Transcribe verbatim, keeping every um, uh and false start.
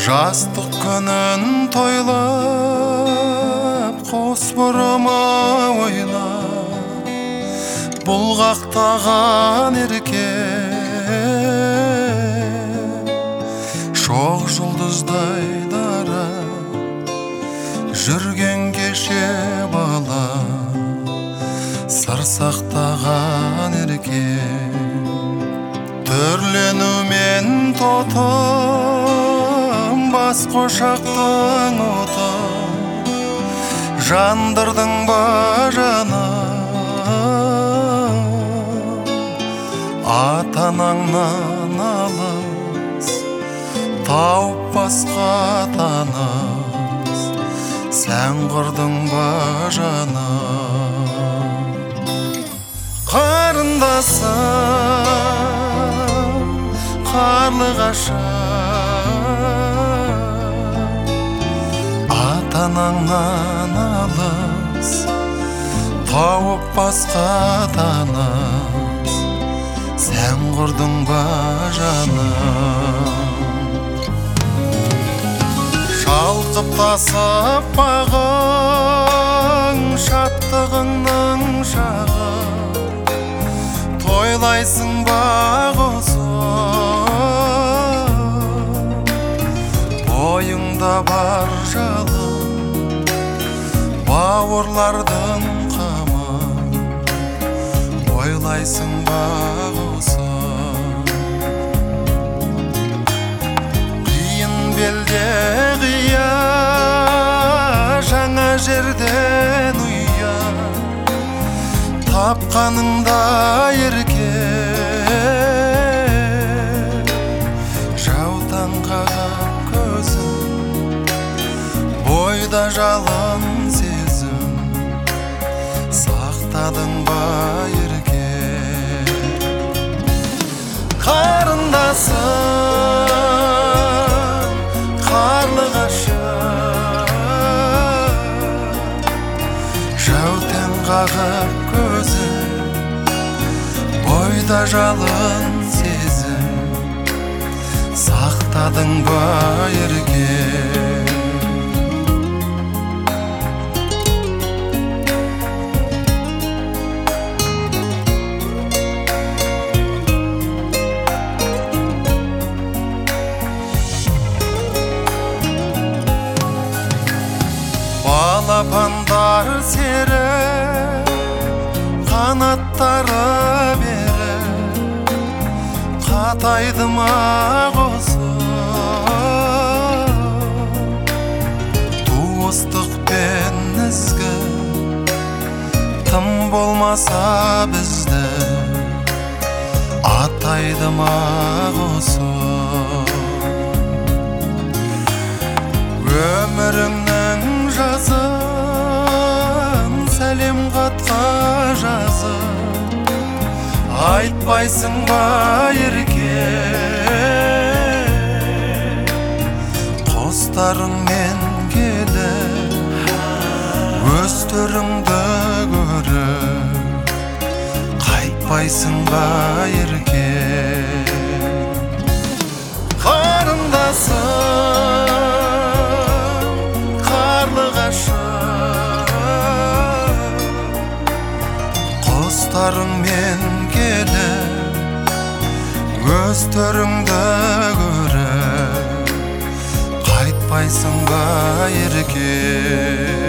Жастық күнін тойлап, қос бұрыма ойлап, бұлғақтаған ерке шоқ жұлдыздай дара жүрген кеше бала сыр сақтаған ерке түрленумен тотым бас қошақтың оты жандырдың ба жаным ата-анаңнан алыс тауып басқа таныс сән құрдың ба жаным қарындасым қарлығашым ата-анаңнан алыс тауып басқа таныс сән құрдың ба жаным шалқып тасып бағың шаттығыңның шағы тойлайсың ба құсы бойыңда бар жалын бауырлардың қамын ойлайсың ба құсы қиын белде қия жаңа жерден ұя тапқаныңда ерке жаутаң қағып көзім бойда жалын сезім сақтадың ба ерке қарындасым қарлығашым жаутаң қағып көзім бойда жалын сезім сақтадың ба ерке балапандар сері қанаттары бері қатайды ма құсы туыстық пен ізгі тым болмаса бізді атайды ма құсы өмірімнің жазын сәлем хатқа жазып айтпайсың ба ерке қостарыңмен келіп өз төріңді көріп қайтпайсың ба ерке қарындасым қостарыңмен келіп өз төріңді көріп қайтпайсың ба ерке